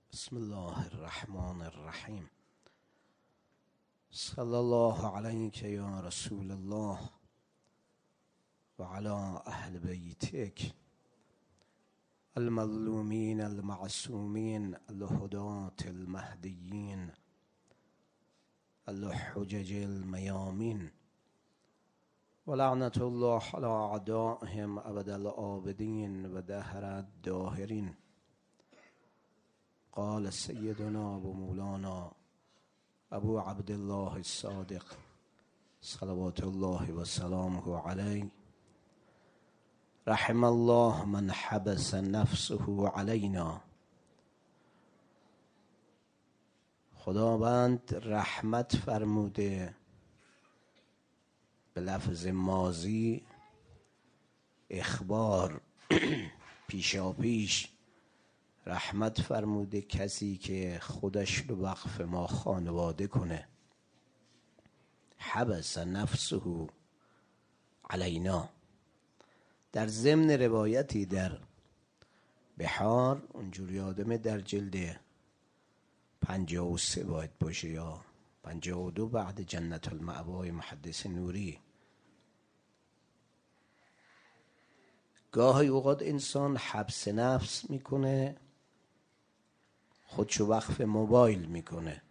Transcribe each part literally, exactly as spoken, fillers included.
بسم الله الرحمن الرحیم. صلی الله علیک یا رسول الله و علی اهل بیتک المظلومین المعصومین الهداة المهدیین الحجج المیامین و لعنت الله علی اعدائهم ابد الآبدین و دهر الداهرین. قال سیدنا و مولانا ابو عبدالله الصادق صلوات الله و سلامه علیه: رحم الله من حبس نفسه علینا. خداوند رحمت فرموده، به لفظ ماضی اخبار پیشا پیش رحمت فرموده کسی که خودش رو وقف ما خانواده کنه. حبس نفسه علینا. در ضمن روایتی در بحار اونجور یادمه در جلد پنجاه و سه باید باشه یا پنجاه و دو بعد جنت المأوای محدث نوری، گاهی اوقات انسان حبس نفس میکنه، خودشو وقف موبایل میکنه،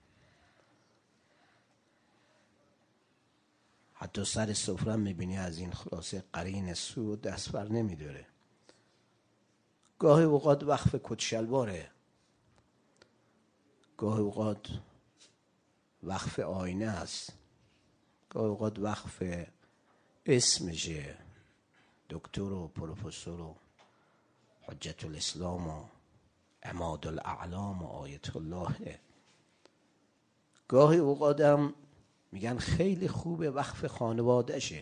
حتی سر سفره میبینی از این خلاصه قرین سو دست بر نمیداره. گاهی اوقات وقف کتشلواره، گاهی اوقات وقف آینه است، گاهی اوقات وقف اسمشه، دکتر و پروفسور و حجت الاسلام و عماد الاعلام و آیت الله. گاهی اوقات هم میگن خیلی خوبه وقف خانوادهشه.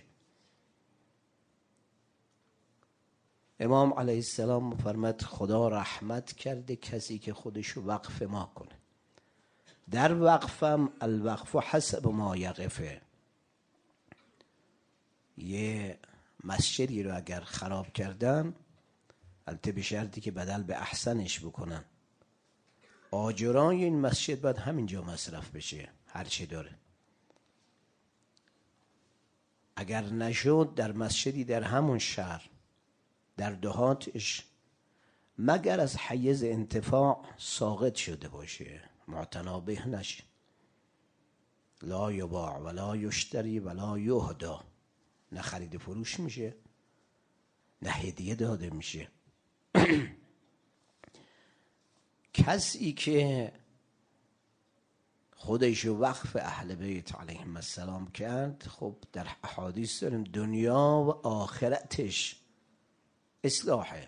امام علیه السلام فرمود خدا رحمت کرده کسی که خودشو وقف ما کنه. در وقفم الوقف حسب ما یقفه. یه مسجدی رو اگر خراب کردن، البته به شرطی که بدل به احسنش بکنن، آجرای این مسجد باید همینجا مصرف بشه هر چی داره. اگر نشد در مسجدی در همون شهر در دهاتش، مگر از حیز انتفاع ساقط شده باشه، معتنا به نشه، لا یباع ولا یشتری ولا یهدا، نه خرید فروش میشه نه هدیه داده میشه. کسی که خودشو وقف اهل بیت علیهم السلام کرد، خب در احادیث داریم دنیا و آخرتش اصلاحه.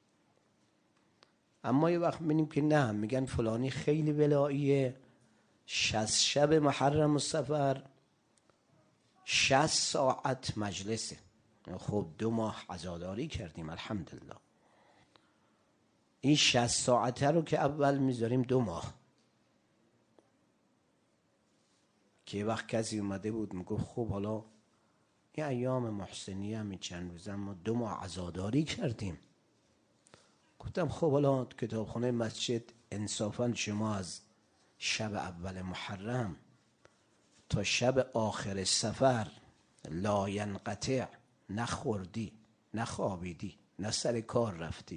اما یه وقت میبینیم که نه، میگن فلانی خیلی ولاییه، شصت شب محرم و صفر شصت ساعت مجلسه. خب دو ماه عزاداری کردیم الحمدلله. این شصت ساعته رو که اول میذاریم دو ماه. که وقت کسی اومده بود میگفت خب حالا این ایام محسنی هم چند روزه ما دو ماه عزاداری کردیم. گفتم خب حالا کتابخانه مسجد انصافا شما از شب اول محرم تا شب آخر سفر لا ینقطع نخوردی، نخوابیدی، نه سر کار رفتی،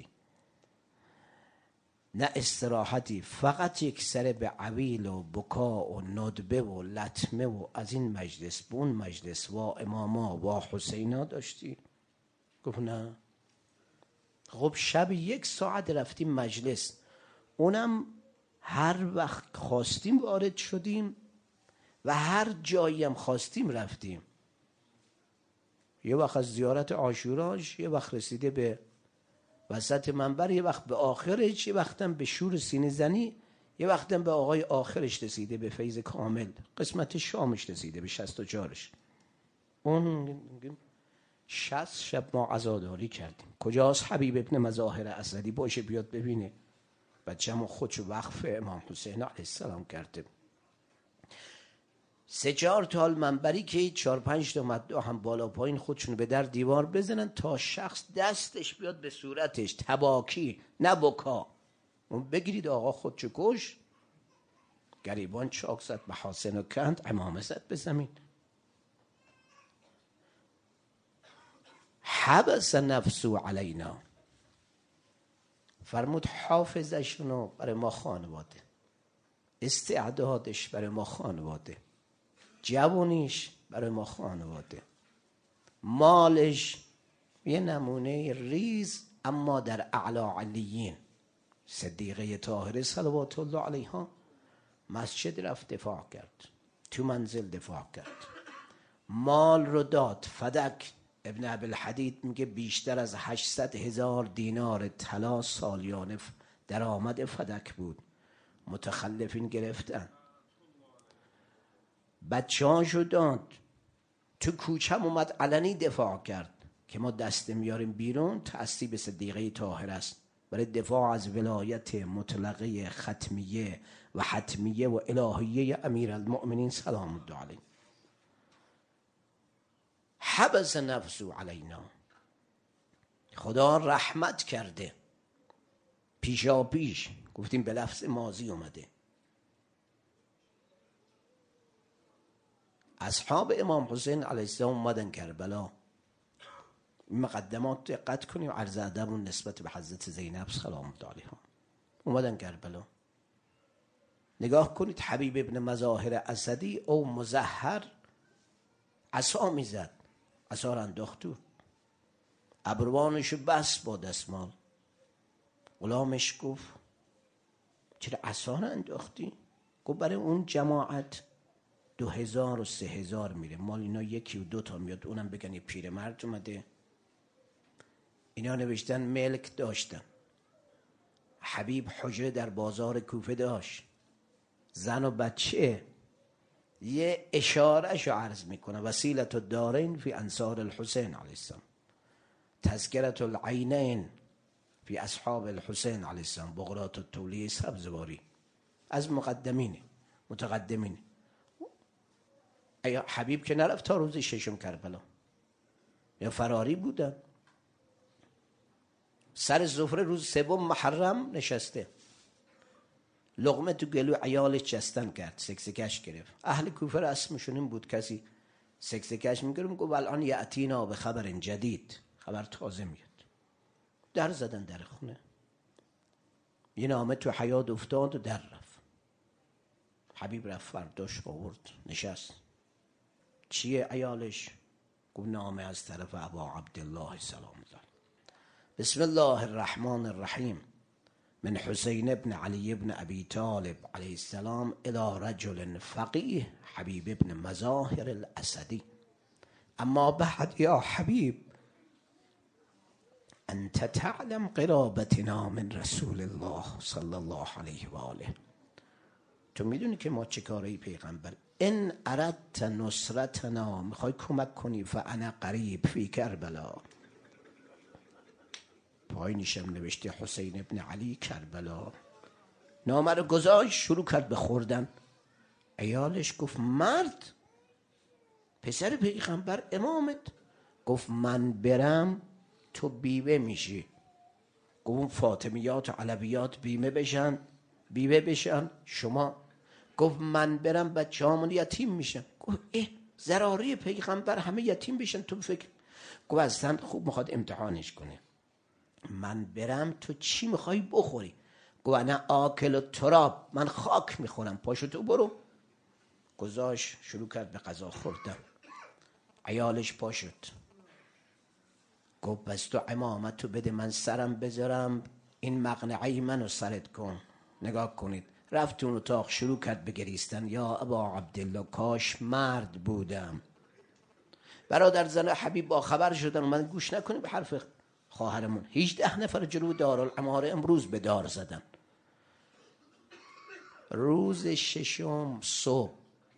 نه استراحتی، فقط یک سر به عویل و بکا و ندبه و لطمه و از این مجلس به اون مجلس و اماما و حسینا داشتی؟ گفت نه. خب شب یک ساعت رفتیم مجلس، اونم هر وقت خواستیم وارد شدیم و هر جایی هم خواستیم رفتیم. یه وقت از زیارت عاشوراش، یه وقت رسیده به وسط منبر، یه وقت به آخرش، یه وقت هم به شور سینه زنی، یه وقت هم به آقای آخرش رسیده به فیض کامل، قسمت شامش رسیده به شصت و چهارش. اون شصت شب ما عزاداری کردیم. کجاست حبیب ابن مظاهر اسدی؟ باشه بیاد ببینه. بچه‌مو خودشو وقف امام حسین علیه السلام کرده. سه چهار تا منبری که چهار پنج تا مدعا هم بالا پایین خودشون به در دیوار بزنن تا شخص دستش بیاد به صورتش، تباکی نه بکا. اون بگیرید آقا خودشو کش. گریبان چاک زد به محاسن و کند، عمامه زد به زمین. حبس نفسو علینا، فرمود حافظشونو برای ما خانواده، استعدادش برای ما خانواده، جوانیش برای ما خانواده، مالش یه نمونه ریز اما در اعلی علیین. صدیقه طاهره صلوات الله علیها مسجد رفت دفاع کرد، تو منزل دفاع کرد، مال رو داد. فدک ابن ابوالحدید میگه بیشتر از هشتصد هزار دینار طلا سالیانه درآمد فدک بود. متخلفین گرفتن، بچه هاشو داد، تو کوچم اومد علنی دفاع کرد که ما دست میاریم بیرون. تعصیب صدیقه طاهره است برای دفاع از ولایت مطلقه ختمیه و حتمیه و الهیه امیرالمؤمنین سلام الله علیه. حبس نفسو علینا، خدا رحمت کرده. پیشا پیش گفتیم به لفظ ماضی اومده. اصحاب امام حسین علیه السلام اومدن کربلا. این مقدمات دقت کنیم، عرض ادب و نسبت به حضرت زینب سلام الله علیها. اومدن کربلا، نگاه کنید حبیب ابن مظاهر اسدی او مظهر عصا میزد، عصا را انداخت تو، ابروانشو بس با دستمال. غلامش گفت چرا عصا را انداختی؟ گفت برای اون جماعت دو هزار و سه هزار میره، مال اینا یکی و دو تا میاد، اونم بگن یه پیرمرد اومده. اینا نوشتن ملک داشتن. حبیب حجره در بازار کوفه داشت، زن و بچه. یه اشاره شو عرض میکنه، وسیلت الدارین فی انصار الحسین علیه السلام، تذکرت العینین فی اصحاب الحسین علیه السلام، بغرات التولیه سبزواری. از مقدمینه متقدمینه. حبیب که نرفت تا روز ششم کربلا، یا فراری بودن. سر سفره روز سوم محرم نشسته، لقمه تو گلو عیالش جستن کرد، سکسکش گرفت. اهل کوفه رسمشون این بود کسی سکسکش میگرم گفت الان یأتینا به خبر جدید، خبر تازه میاد. در زدن در خونه، یه نامه تو حیاط افتاد و در رفت. حبیب رفت فرداش آورد نشست. چیه عیالش؟ گفت نامه از طرف ابا عبدالله سلام الله. بسم الله الرحمن الرحیم، من حسین ابن علی ابن ابی طالب علیه السلام الى رجل فقیه حبیب ابن مظاهر الاسدی. اما بعد یا حبیب، انت تعلم قرابتنا من رسول الله صلی الله علیه و آله. تو میدونی که ما چه کاری پیغمبر. ان اردت نصرتنا، میخوای کمک کنی، فانا قریب فی کربلا. پایینشم نوشته حسین ابن علی کربلا. نامه رو گذاشت، شروع کرد به خوردن. عیالش گفت مرد، پسر پیغمبر امامت. گفت من برم تو بیوه میشی. گفت فاطمیات و علویات بیمه بشن بیوه بشن شما. گفت من برم بچه همون یتیم میشن. گفت اه ضراری پیغمبر همه یتیم بشن تو فکر. گفت اصلا خوب میخواد امتحانش کنه. من برم تو چی میخوای بخوری؟ گفت انا آکل و تراب، من خاک میخورم، پاشو تو برو. گذاشت شروع کرد به غذا خوردن. عیالش پا شد، گفت بس تو امامت تو بده من سرم بذارم، این مقنعه منو سرت کن. نگاه کنید، رفت اون اتاق شروع کرد به گریستن. یا ابا عبدالله کاش مرد بودم. برادر زن حبیب با خبر شدن، اومدن گوش نکنیم به حرف خواهرمون. هجده نفر جلو دارالاماره امروز به دار زدن. روز ششم صبح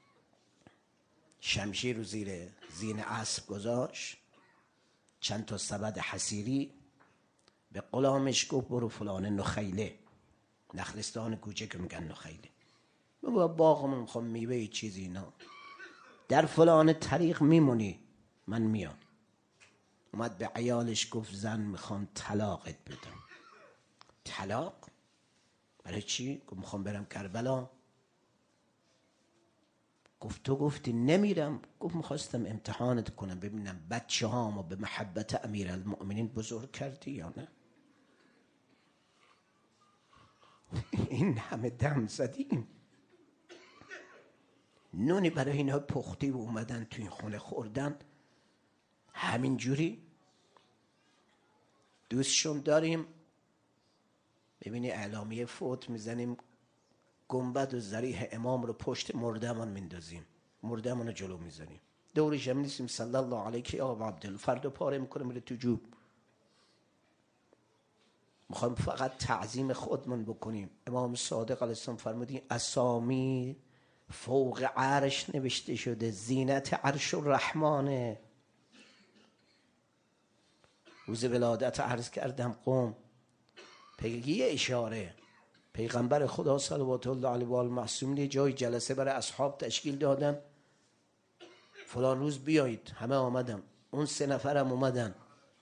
شمشیر رو زیر زین اسب گذاشت، چند تا سبد حصیری، به غلامش گفت برو فلان نخیله، نخلستان کوچه که میگن نخیله، بگو باغمون میخوام میوه چیزی اینا، در فلان طریق میمونی من میام. اومد به عیالش گفت زن میخوام طلاقت بدم. طلاق؟ برای چی؟ گفت میخوام برم کربلا. گفت تو گفتی نمیرم. گفت میخواستم امتحانت کنم ببینم بچه هامو به محبت امیرالمؤمنین بزرگ کردی یا نه. این همه دم زدیم، نونی برای اینا پختی و اومدن تو این خونه خوردن همین جوری. دوستشون داریم، ببینی اعلامیه فوت میزنیم، گنبد و ضریح امام رو پشت مردمان میندازیم، مردمان رو جلو میزنیم، دورش هم نیستیم صلی الله علیه یا عبدالله، فردا پاره میکنه میره تو جوب. میخوایم فقط تعظیم خودمون بکنیم. امام صادق علیه السلام فرمودین اسامی فوق عرش نوشته شده، زینت عرش الرحمانه. روز ولادت عرض کردم قوم پیگی اشاره پیغمبر خدا صلوات الله علیه و آله معصومین جای جلسه برای اصحاب تشکیل دادن، فلان روز بیایید، همه آمدن، اون سه نفرم اومدن،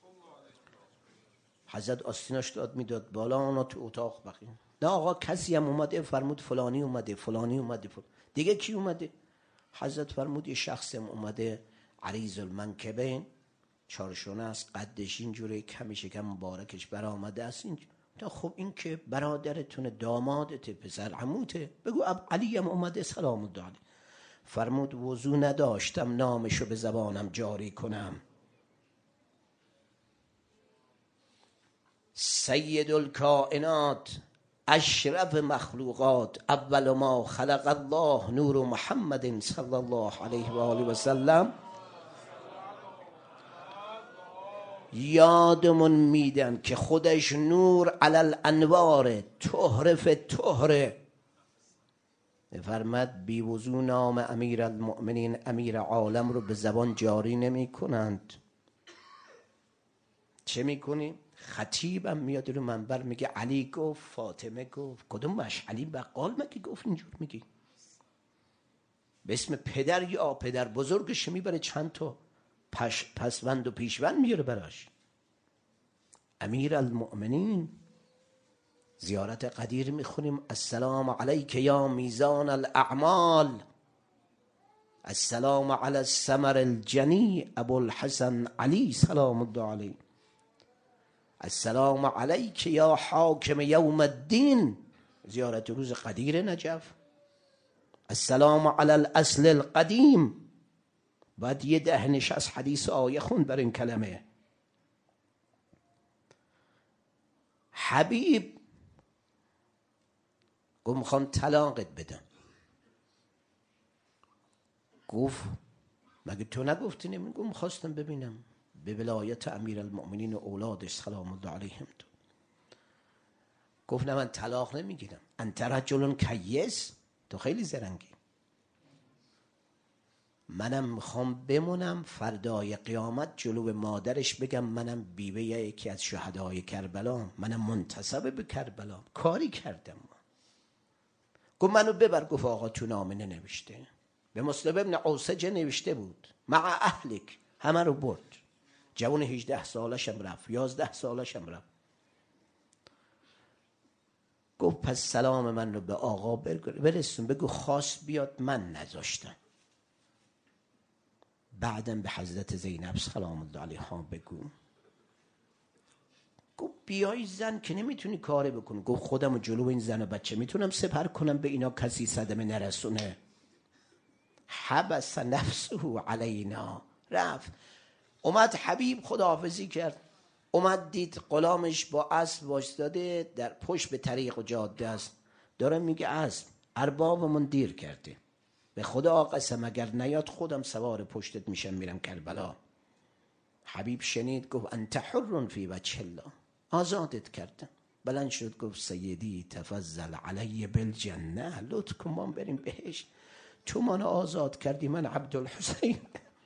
حضرت آستیناش داد میداد بالا، اونا تو اتاق بقیه. نه آقا کسی هم اومده، فرمود فلانی اومده فلانی اومده فلانی. دیگه کی اومده؟ حضرت فرمود یه شخص هم اومده عریض المنکبین، چارشونه است، قدش اینجوره، کمی شکم مبارکش برآمده است اینجوره. خب این که برادرتونه، دامادته، پسر عموته، بگو اب علی هم اومده سلام الله علیه. فرمود وضو نداشتم نامشو به زبانم جاری کنم. سید الکائنات، اشرف مخلوقات، اول ما خلق الله نور محمد صلی الله علیه و آله و سلم، یادمون میدن که خودش نور علی الانوار، طهر فی الطهر. فرمد بی وضو نام امیر المؤمنین امیر عالم رو به زبان جاری نمی کنند. چه میکنیم؟ خطیبم میاد رو منبر میگه علی گفت، فاطمه گفت، کدوم مشعلی بقال مگه گفت اینجور میگی؟ به اسم پدر یا پدر بزرگش میبره چند تا پش پسوند و پیشوند میاره براش. امیر المؤمنین. زیارت قدیر میخونیم السلام علیک یا میزان الاعمال، السلام علی الثمر الجنی ابو الحسن علی سلام الله علیه، السلام علیک یا حاکم یوم الدین، زیارت روز قدیر نجف، السلام علی الاصل القدیم. بعد یه ده نشست حدیث آیه خوند بر این کلمه. حبیب گفت میخوام طلاقت بدم. گفت مگه تو نگفتی نمی؟ گفت میخواستم ببینم به ولایت امیر المؤمنین و اولادش سلام الله علیهم. تو گفت نه من طلاق نمیگیرم. انت رجل کیس، تو خیلی زرنگی. منم میخوام بمونم فردای قیامت جلو مادرش بگم منم بیوه یکی از شهدای کربلا، منم منتسب به کربلا، کاری کردم. گفت منو ببر. گفت آقا تو نامه ننوشته، به مسلم ابن عوسجه نوشته بود مع اهلک، همه رو برد. جوان هجده سالشم رفت، یازده سالشم رفت. گفت پس سلام من رو به آقا برسون، بگو خواست بیاد من نذاشتم. بعدم به حضرت زینب سلام الله علیها بگو. گفت بیای زن که نمیتونی کاری بکنی. گفت خودم جلو این زن و بچه میتونم سپر کنم، به اینا کسی صدمه نرسونه. حبس نفسه علینا، رفت. اومد حبیب خداحافظی کرد، اومد دید غلامش با اسب وایساده در پشت به طریق و جاده است، داره میگه اسب اربابمون دیر کرده، به خدا قسم اگر نیاد خودم سوار پشتت میشم میرم کربلا. حبیب شنید گفت انت حر فی وجه الله، آزادت کردم. بلند شد گفت سیدی تفضل علی بالجنه، لطف کن ما بریم بهشت، تو منو آزاد کردی، من عبدالحسین.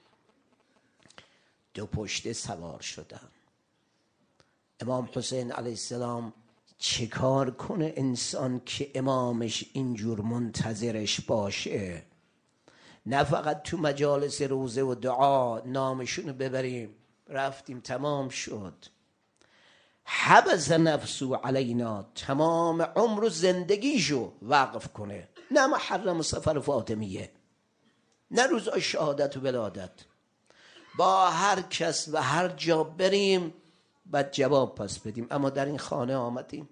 دو پشته سوار شدم. امام حسین علیه السلام چه کار کنه انسان که امامش اینجور منتظرش باشه؟ نه فقط تو مجالس روزه و دعا نامشونو ببریم، رفتیم تمام شد. حبس نفسو علینا، تمام عمر و زندگیشو وقف کنه، نه محرم سفر فاطمیه، نه روز شهادت و ولادت. با هر کس و هر جا بریم بعد جواب پس بدیم. اما در این خانه آمدیم،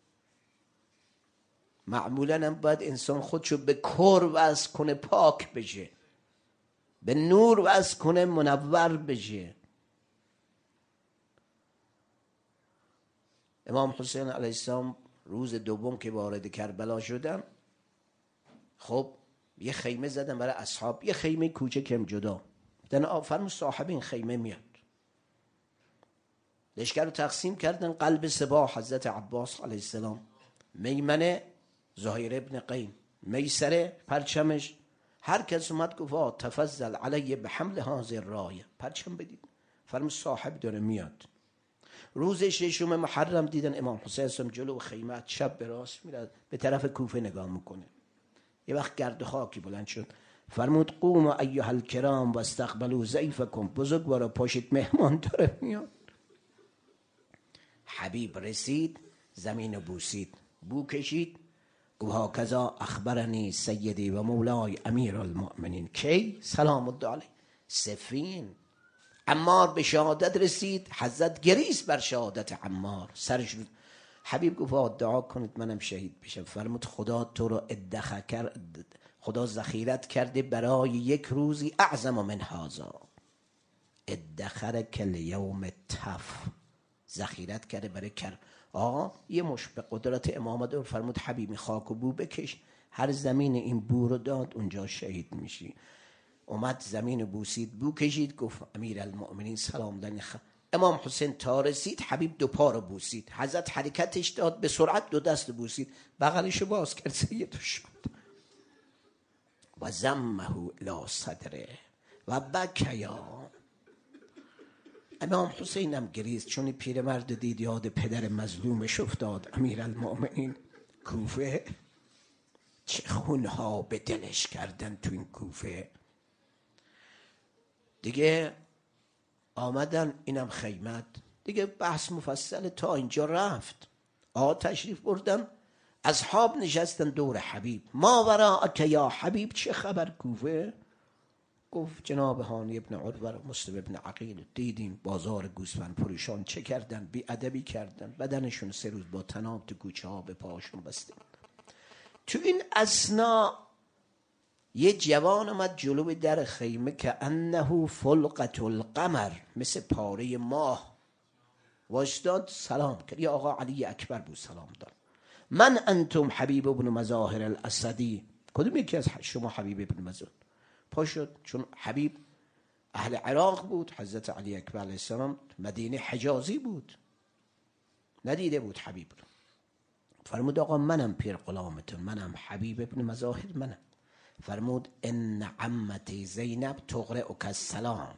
معمولا هم باید انسان خودشو به کور وصل کنه، پاک بشه، به نور وصل کنه، منور بشه. امام حسین علیه السلام روز دوم که وارد کربلا شدن، خب یه خیمه زدن برای اصحاب، یه خیمه کوچکم جدا. دن آفرمون صاحب این خیمه میاد. لشکر رو تقسیم کردن. قلب سپاه حضرت عباس علیه السلام، میمنه زهیر ابن قیم، میسره پرچمش. هر کس اومد گفت تفضل علیه به حمل حاضر رایه، پرچم بدید. فرمود صاحب داره میاد. روز ششم محرم دیدن امام حسین جلو خیمه چپ به راست میره، به طرف کوفه نگاه میکنه. یه وقت گرد خاکی بلند شد، فرمود قوم ایها الکرام و استقبلوا ضیفکم، بزرگوارا پاشید مهمان داره میاد. حبیب رسید، زمین بوسید، بو کشید، گفت هاکذا اخبرنی سیدی و مولای امیر المؤمنین. کی؟ سلام الله علیه. صفین. عمار به شهادت رسید، حضرت گریست بر شهادت عمار، سرش رو. حبیب گفت دعا کنید منم شهید بشم. فرمود خدا تو رو ادخر کرد، خدا ذخیرت کرده برای یک روزی اعظم من هذا. ادخر کل یوم تف، ذخیرت کرده برای کر. آقا یه مش به قدرت امامت رو فرمود حبیب خاک و بو بکش، هر زمین این بو رو داد اونجا شهید میشی. اومد زمین بوسید، بو کشید، گفت امیر المؤمنین سلام دنی خ... امام حسین تا رسید حبیب دو پا رو بوسید. حضرت حرکتش داد، به سرعت دو دست بوسید، بغلش باز کرد، سید شد و زمه الی صدره و بکیا. امام حسین هم گریست، چون پیرمرد دید یاد پدر مظلومش افتاد. امیر المؤمنین کوفه، چه خونها به دلش کردن تو این کوفه. دیگه آمدن، اینم خیمت دیگه، بحث مفصل تا اینجا رفت. آقا تشریف بردن، اصحاب نشستن دور حبیب. ما وراءک یا حبیب، چه خبر کوفه؟ گفت جناب هانی ابن عروه مسلم ابن عقیل دیدیم بازار گوسفند فروشان چه کردن، بی ادبی کردن، بدنشون سه روز با طناب تو کوچه ها به پاهاشون بسته. تو این اثنا یه جوان اومد جلو در خیمه که انه فلقة القمر، مثل پاره ماه واشتاد، سلام کرد. یا آقا علی اکبر بود سلام داد. من انتم حبیب ابن مظاهر الاسدی، کدوم یکی از شما حبیب ابن مظاهر؟ پا شد، چون حبیب اهل عراق بود، حضرت علی اکبر علیه السلام مدینه حجازی بود، ندیده بود حبیب رو. فرمود آقا منم پیر غلامتون، منم حبیب ابن مظاهر، منم. فرمود ان عمتی زینب تقرئک السلام،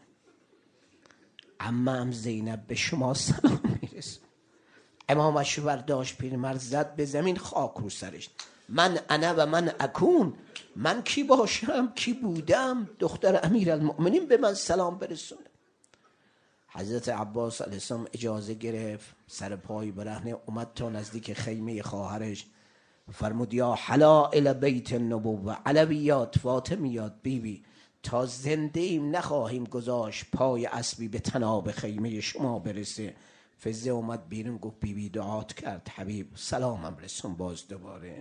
عمم زینب به شما سلام میرسه. امامش برداشت، پیرمرد زد به زمین، خاک رو سرش. من انا و من اکون، من کی باشم، کی بودم، دختر امیر المؤمنین به من سلام برسونه. حضرت عباس علیه السلام اجازه گرفت، سر پای برهنه اومد تا نزدیک خیمه خواهرش. فرمود یا حلائل بیت النبوه، علویات، فاطمیات، بیبی، تا زنده ایم نخواهیم گذاشت پای اسبی به تناب خیمه شما برسه. فزه اومد بیرون، گفت بیبی دعات کرد، حبیب سلامم رسون باز دوباره.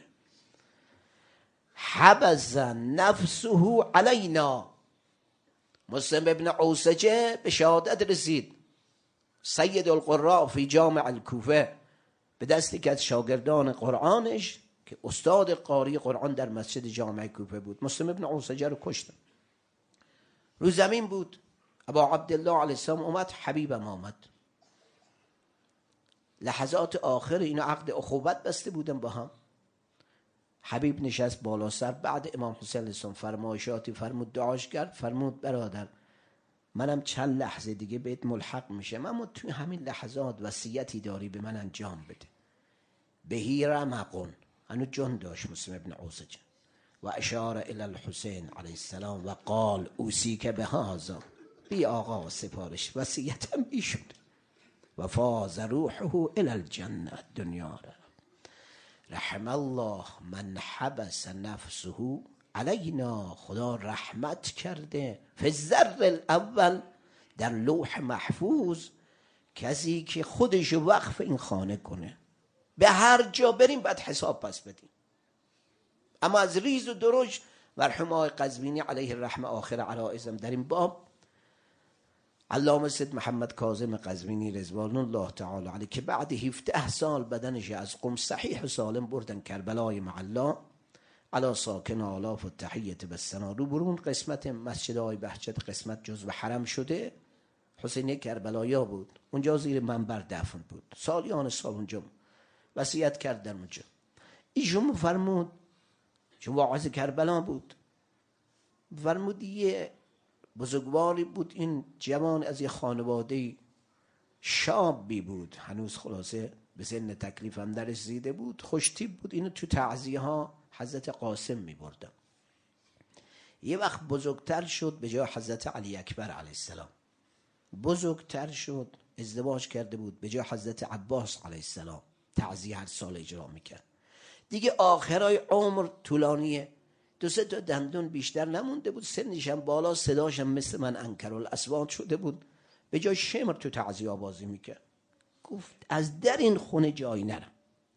حبس نفسه علینا. مسلم ابن عوسجه به شهادت رسید، سید القراء فی جامع الکوفه، به دستی که از شاگردان قرآنش که استاد قاری قرآن در مسجد جامع کوفه بود. مسلم ابن عوسجه رو کشتن. رو زمین بود. ابا عبدالله علیه السلام اومد، حبیبم آمد. لحظات آخر اینا عقد اخوت بسته بودن با هم. حبیب نشست بالا سر، بعد امام حسین علیه السلام فرمایشاتی فرمود، دعاش کرد. فرمود برادر منم چند لحظه دیگه بهت ملحق میشم، اما توی همین لحظات وصیتی داری به من انجام بده. بهی رمقون، هنو جان داشت مسلم ابن عوسجه، و اشاره الی الحسین علیه السلام و قال اوصیک بهذا، بی آقا سفارش، وصیتم بی شد. و فاز روحه الی الجنه. دنیا را رحم الله من حبس نفسه علینا، خدا رحمت کرده فی الذر الاول، در لوح محفوظ، کسی که خودش وقف این خانه کنه. به هر جا بریم بعد حساب پس بدیم. اما از ریز و درشت مرحوم آقای قزوینی علیه الرحمه آخر عرائزم در این باب، علامه سید محمد کاظم قزوینی رضوان الله تعالی علیه که بعد هفده سال بدنش از قم صحیح و سالم بردن کربلای معلا، علا ساکن آلاف و تحیت بستنا، رو برون قسمت مسجد آقای بهجت قسمت جزو حرم شده، حسینی کربلایا بود، اونجا زیر منبر دفن بود، سالیان سال اونجا وصیت کرد در اونجا. ایشون فرمود، چون واعظ کربلا بود، فرمود یه بزرگواری بود، این جوان از یه خانواده شابی بود، هنوز خلاصه به سن تکلیف هم درش رسیده بود، خوشتیپ بود، اینو تو تعزیه ها حضرت قاسم می بردن. یه وقت بزرگتر شد، به جای حضرت علی اکبر علیه السلام بزرگتر شد، ازدواج کرده بود، به جای حضرت عباس علیه السلام تعزیه هر سال اجرا میکرد. دیگه آخرای عمر طولانیه، دو سه تا دندون بیشتر نمونده بود، سنش هم بالا، صداش هم مثل من انکرالاصوات شده بود، به جای شمر تو تعزیه بازی میکرد. گفت از در این خونه جایی نرم.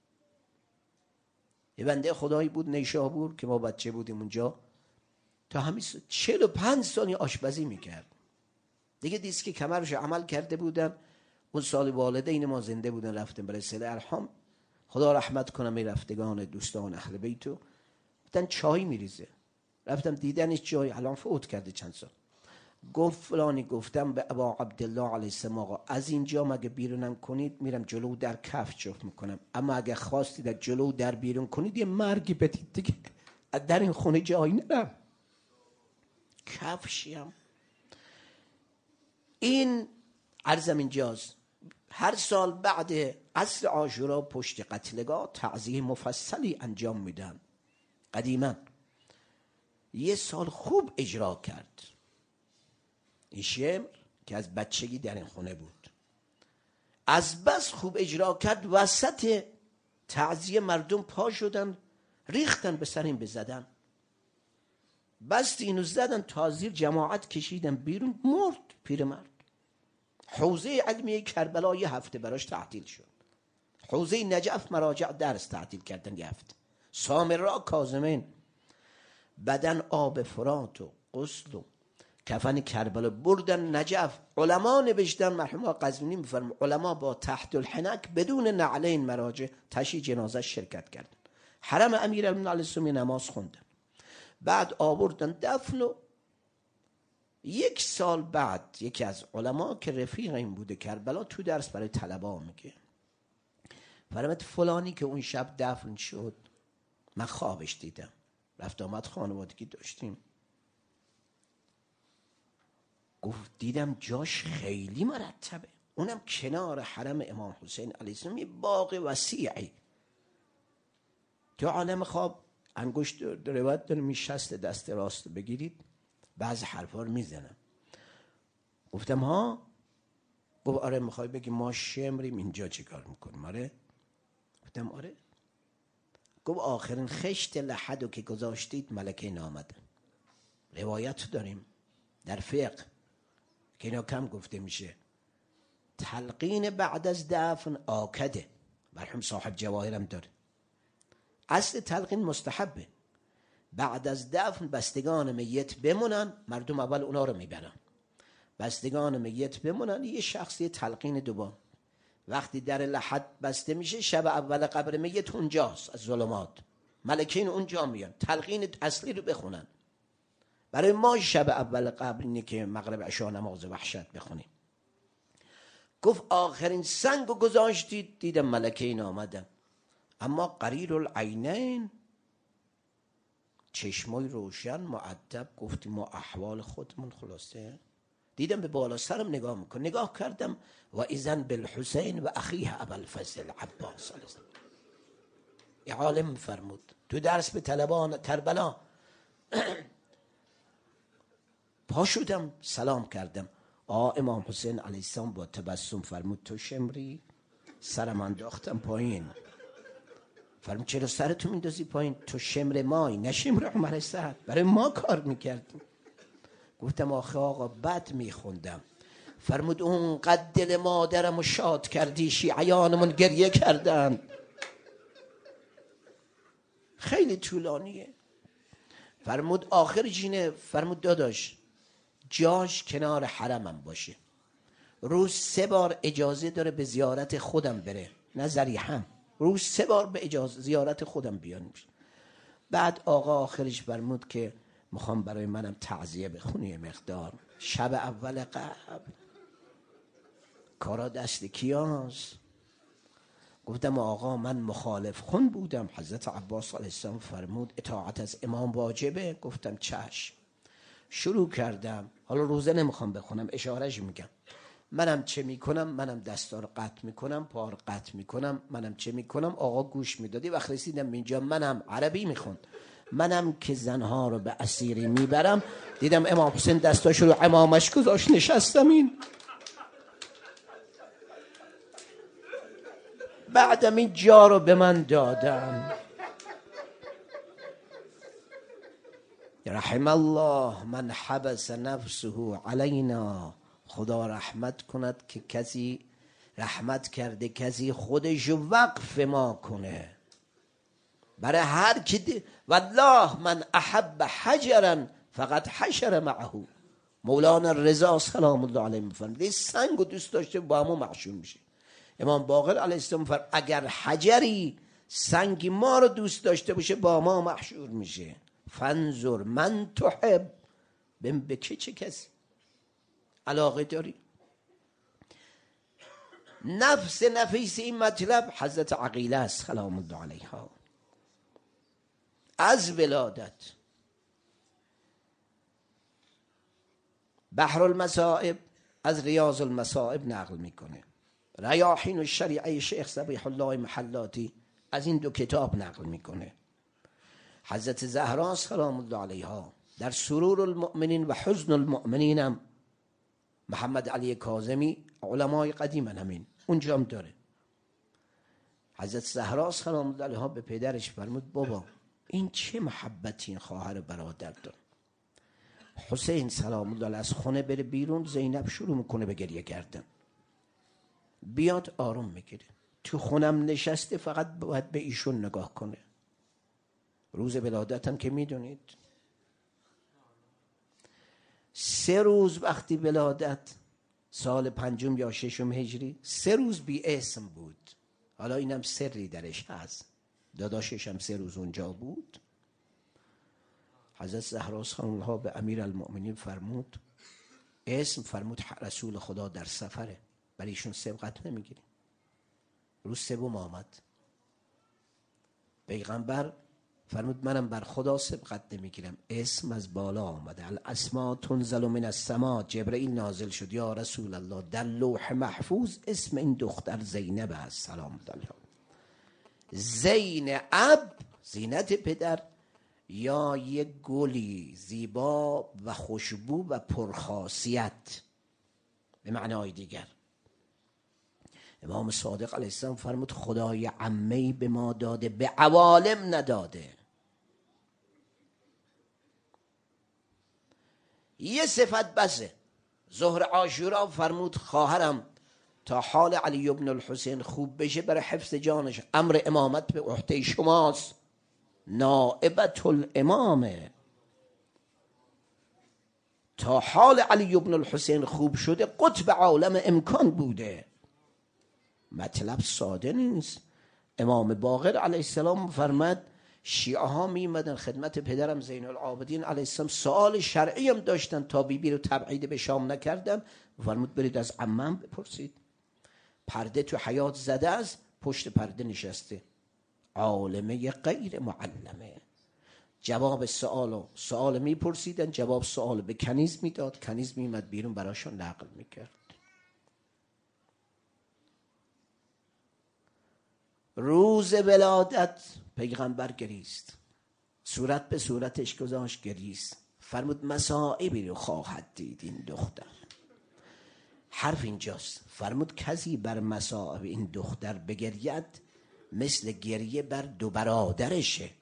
یه بنده خدایی بود نیشابور که ما بچه بودیم اونجا، تا همین چهل و پنج سالی آشپزی میکرد. دیگه دیست که کمرش عمل کرده بودن، اون سال والدین ما زنده بودن، رفتن برای صله ارحام، خدا رحمت کنم این رفتگان دوستان اهل بیتو، بودن چای میریزه، رفتم دیدنش جای، الان فوت کرده چند سال. گفت فلانی، گفتم به ابا عبدالله علیه السلام آقا از اینجا مگه بیرونم کنید میرم جلو در کف جفت میکنم، اما اگه خواستید از جلو در بیرون کنید یه مرگی بدید دیگه، در این خونه جایی نرم. کفشیم این عرضم اینجاست. هر سال بعد عصر عاشورا پشت قتلگاه تعزیه مفصلی انجام میدن. قدیما یه سال خوب اجرا کرد این شعر که از بچگی در این خونه بود، از بس خوب اجرا کرد، وسط تعزیه مردم پا شدن ریختن به سر این بزدن، بست اینو زدن تا زیر جماعت کشیدن بیرون، مرد پیرمرد. حوزه علمیه کربلا یه هفته براش تعطیل شد، حوزه نجف مراجع درس تعطیل کردن یه هفته، سامرا کاظمین بدن آب فرات و غسل و کفن کربلا بردن نجف. علما نوشتن، مرحوم قزوینی میفرمایند علما با تحت الحنک بدون نعلین مراجع تشییع جنازه شرکت کردن، حرم امیرالمومنین علیه السلام نماز خوندن، بعد آوردن دفن. و یک سال بعد یکی از علما که رفیق این بوده کربلا تو درس برای طلبا میگه، فرمود فلانی که اون شب دفن شد من خوابش دیدم، رفت آمد خانوادگی داشتیم، گفت دیدم جاش خیلی مرتبه، اونم کنار حرم امام حسین علیه السلام، یه باغ وسیعی. تو عالم خواب انگشت روایت داره میشست دست راست بگیرید، بعض حرفا رو میزنم. گفتم ها؟ گفت آره. میخوای بگی ما شمریم اینجا چی کار میکنیم؟ آره. گفتم آره. گفت آخرین خشت لحدو که گذاشتید ملکه نامدن. روایت داریم در فقه که اینا کم گفته میشه، تلقین بعد از دفن آکده، مرحوم صاحب جواهرم داره، اصل تلقین مستحبه، بعد از دفن بستگان میت بمونن، مردم اول اونا رو میبرن، بستگان میت بمونن، یه شخصی تلقین دوبار، وقتی در لحد بسته میشه شب اول قبر میت اونجاست، از ظلمات ملکین اونجا میان تلقین اصلی رو بخونن. برای ما شب اول قبر اینه که مغرب عشا نماز وحشت بخونیم. گفت آخرین سنگو گذاشتید دیدم ملکین آمدن، اما قریر العینین، چشمای روشن معدب، گفتیم ما احوال خودمون خلاصه دیدم به بالا سرم نگاه میکن، نگاه کردم و اذن بالحسین و اخیه ابوالفضل عباس علیه السلام. یه عالم فرمود تو درس به طلبان کربلا پا شدم سلام کردم، آ امام حسین علیه السلام با تبسم فرمود تو شمری؟ سرم انداختم پایین. فرمود چرا سرتو میندازی پایین؟ تو شمر مایی نه شمر عمر سعد، برای ما کار میکردیم. گفتم آخه آقا بد میخوندم. فرمود اونقدر دل مادرم رو شاد کردی شیعیانمون گریه کردن. خیلی طولانیه. فرمود آخر جینه، فرمود داداش جاش کنار حرمم باشه، روز سه بار اجازه داره به زیارت خودم بره، نه ضریحم، روز سه بار به اجازه زیارت خودم بیان. بعد آقا آخرش فرمود که میخوام برای منم تعزیه بخونی مقدار. شب اول قبل کارا دست کیاست؟ گفتم آقا من مخالف خون بودم. حضرت عباس علیه السلام فرمود اطاعت از امام واجبه. گفتم چشم. شروع کردم، حالا روزه نمیخوام بخونم، اشارهش میگم. منم چه میکنم؟ منم دستار قطع میکنم، پار قطع میکنم، منم چه میکنم؟ آقا گوش میدادی. وقت رسیدم اینجا منم عربی میخوند، منم که زنها رو به اسیری میبرم، دیدم امام حسین دستاشو رو امامش گذاشت، نشستم این. بعدم این جا رو به من دادن. رحم الله من حبس نفسه علینا. خدا رحمت کند که کسی رحمت کرده کسی خودشو وقف ما کنه. برای هر کی والله من احب حجرا فقط حشر معه. مولانا رضا سلام الله علیه میفرماید سنگو دوست داشته با همون محشور میشه. امام باقر علیه السلام فرمود اگر حجری سنگی ما رو دوست داشته باشه با ما محشور میشه. فانظر من تحب، ببین به که چه کسی علاقه داری. نفس نفیس این مطلب حضرت عقیله است سلام الله علیها. از ولادت بحر المصائب از ریاض المصائب نقل میکنه. ریاحین الشریعه شیخ صبیح الله محلاتی از این دو کتاب نقل میکنه. حضرت زهرا سلام الله علیها در سرور المؤمنین و حزن المؤمنین هم محمد علی کاظمی علمای قدیم همین اونجا هم داره. حضرت زهرا سلام الله علیها به پدرش فرمود بابا این چه محبتی این خواهر برادر داره. حسین سلام الله علیه از خونه بره بیرون، زینب شروع میکنه به گریه کردن. بیاد آروم میگیره. تو خونم نشسته فقط باید به ایشون نگاه کنه. روز ولادتم که میدونید سه روز وقتی ولادت سال پنجم یا ششم هجری سه روز بی اسم بود. حالا اینم سری درش هست. داداشش هم سه روز اونجا بود. حضرت زهرا سلام الله به امیر المؤمنین فرمود اسم فرمود رسول خدا در سفره، برای ایشون سبقت نمیگیریم. روز سوم آمد پیغمبر فرمود منم بر خدا سبقت نمیگیرم، اسم از بالا آمده، الاسماء تنزل من السماء. جبرئیل نازل شد یا رسول الله در لوح محفوظ اسم این دختر زینب است سلام علیها. زینب زینت پدر یا یک گلی زیبا و خوشبو و پرخاصیت به معنای دیگر. امام صادق علیه السلام فرمود خدای عمه‌ای به ما داده به عوالم نداده. یه صفت بسه. ظهر عاشورا فرمود خواهرم تا حال علی ابن الحسین خوب بشه برای حفظ جانش امر امامت به عهده شماست، نائبت الامامه. تا حال علی ابن الحسین خوب شده قطب عالم امکان بوده. مطلب ساده نیست. امام باقر علیه السلام فرمد شیعه ها می اومدن خدمت پدرم زین العابدین علیه السلام، سوال شرعی هم داشتن تا بیبی بی رو تبعید به شام نکردن. فرمود برید از عمم بپرسید. پرده تو حیات زده است، پشت پرده نشسته، عالمه غیر معلمه. جواب سوالو سوال میپرسیدن، جواب سوال به کنیز میداد، کنیز میومد بیرون براشون نقل میکرد. روز ولادت پیغمبر گریست، صورت به صورتش گذاشت گریست. فرمود مصائبی رو خواهد دید این دختر. حرف اینجاست. فرمود کسی بر مصائب این دختر بگرید مثل گریه بر دو برادرشه.